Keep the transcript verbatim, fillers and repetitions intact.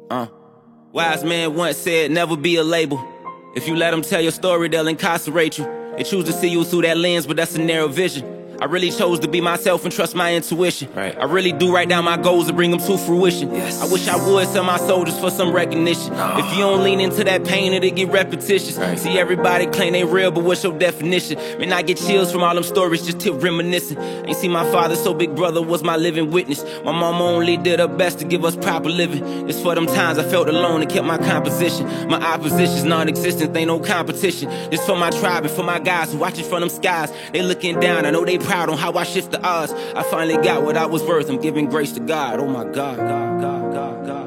Uh, wise man once said, never be a label. If you let them tell your story, they'll incarcerate you. They choose to see you through that lens, but that's a narrow vision. I really chose to be myself and trust my intuition. Right. I really do write down my goals and bring them to fruition. Yes. I wish I would sell my soldiers for some recognition. Oh. If you don't lean into that pain, it'll get repetitious. Right. See, everybody claim they real, but what's your definition? Man, I get chills from all them stories, just tip reminiscing. Ain't see my father, so big brother was my living witness. My mama only did her best to give us proper living. It's for them times I felt alone and kept my composition. My opposition's non-existent, ain't no competition. This for my tribe and for my guys who watching from them skies. They looking down, I know they proud on how I shift the odds. I finally got what I was worth. I'm giving grace to God. Oh my God, God, God, God, God.